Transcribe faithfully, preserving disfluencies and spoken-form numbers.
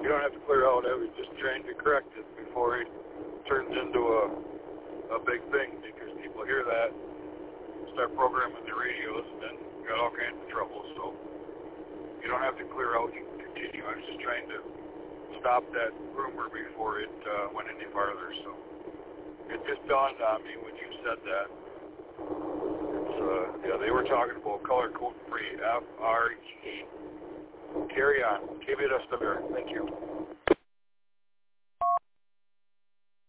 You don't have to clear out. I was just trying to correct it before it turns into a a big thing, because people hear that, start programming their radios, and then you got all kinds of trouble. So you don't have to clear out. You can continue. I was just trying to stop that rumor before it uh, went any farther. So it just dawned on me when you said that. It's uh, yeah, they were talking about color code free F R E E. Carry on. Keep it up there. Thank you.